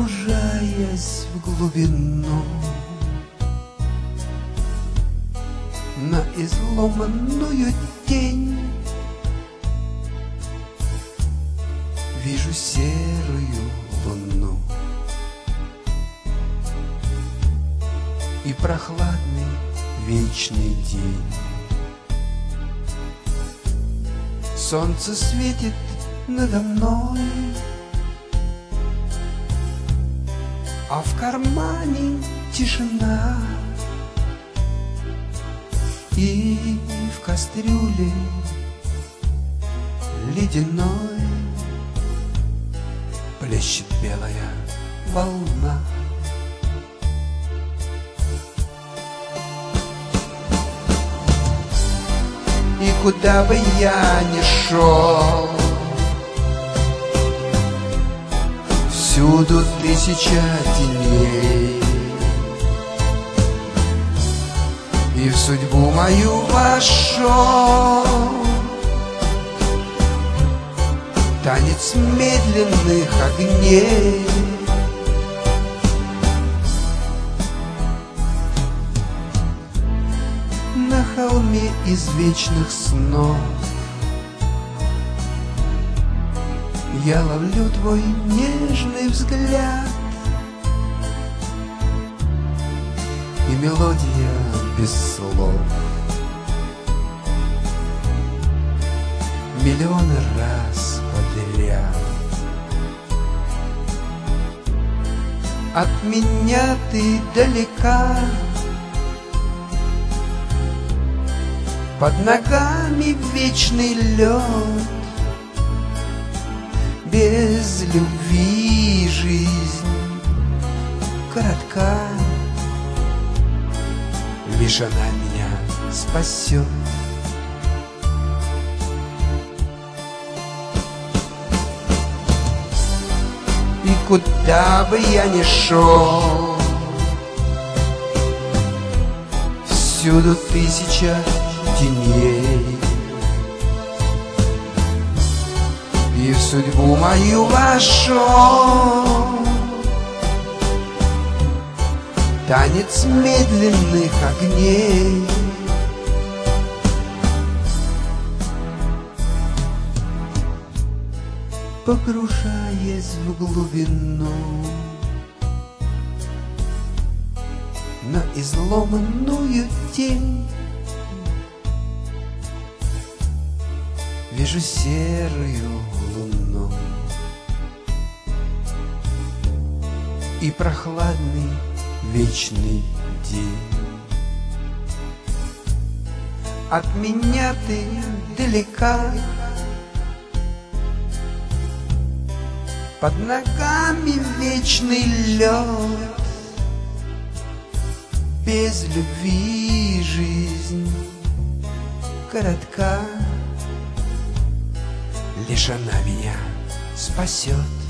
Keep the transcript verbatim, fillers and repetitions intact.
Погружаясь в глубину, на изломанную тень, вижу серую луну и прохладный вечный день. Солнце светит надо мной, а в кармане тишина, и в кастрюле ледяной плещет белая волна. И куда бы я ни шел, всюду тысяча теней, и в судьбу мою вошел танец медленных огней. На холме из вечных снов я ловлю твой нежный взгляд, и мелодия без слов миллионы раз подряд. От меня ты далека, под ногами вечный лед. Без любви жизнь коротка, лишь она меня спасет. И куда бы я ни шел, всюду тысяча теней, и в судьбу мою вошел танец медленных огней. Погружаясь в глубину, на изломанную тень, вижу серую луну и прохладный вечный день. От меня ты далека, под ногами вечный лед. Без любви жизнь коротка, лишь она меня спасет.